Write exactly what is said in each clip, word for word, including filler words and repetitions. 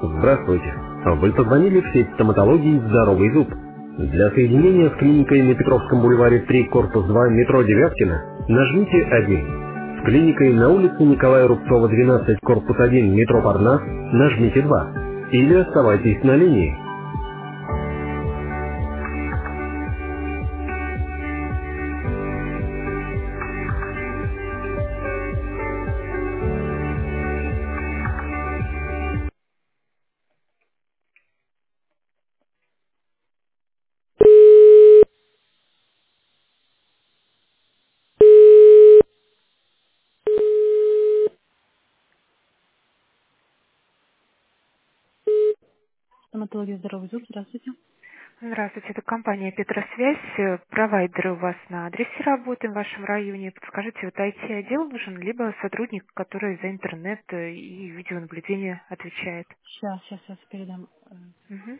Здравствуйте. Вы позвонили в сеть стоматологии «Здоровый зуб». Для соединения с клиникой на Петровском бульваре три, корпус два, метро Девяткина, нажмите один. С клиникой на улице Николая Рубцова, двенадцать, корпус один, метро Парнас, нажмите два. Или оставайтесь на линии. Стоматология «Здоровый зуб». Здравствуйте. Здравствуйте, это компания «Петросвязь». Э, Провайдеры у вас на адресе работаем в вашем районе. Подскажите, вот ай ти-отдел нужен, либо сотрудник, который за интернет э, и видеонаблюдение отвечает? Сейчас, сейчас, сейчас передам. Э, Мгм.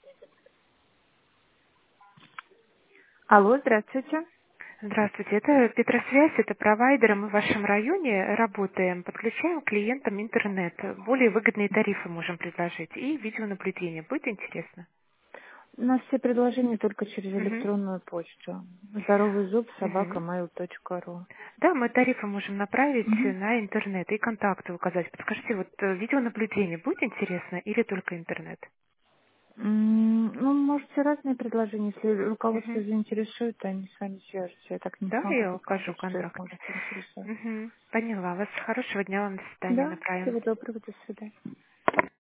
Алло, здравствуйте. Здравствуйте, это «Петросвязь», это провайдеры. Мы в вашем районе работаем, подключаем клиентам интернет. Более выгодные тарифы можем предложить. И видеонаблюдение. Будет интересно? У нас все предложения только через Мгм. электронную почту. Здоровый зуб собака Мгм. mail точка ру. Да, мы тарифы можем направить Мгм. на интернет и контакты указать. Подскажите, вот э, видеонаблюдение будет интересно или только интернет? М, Ну, можете разные предложения. Если руководство Мгм. заинтересует, то они с вами свяжутся. Я так не Да, смогу я укажу подсказать, что их контакт. может интересовать. Мгм. Поняла вас. Хорошего дня вам. До свидания. Да, Направим. всего доброго, до свидания.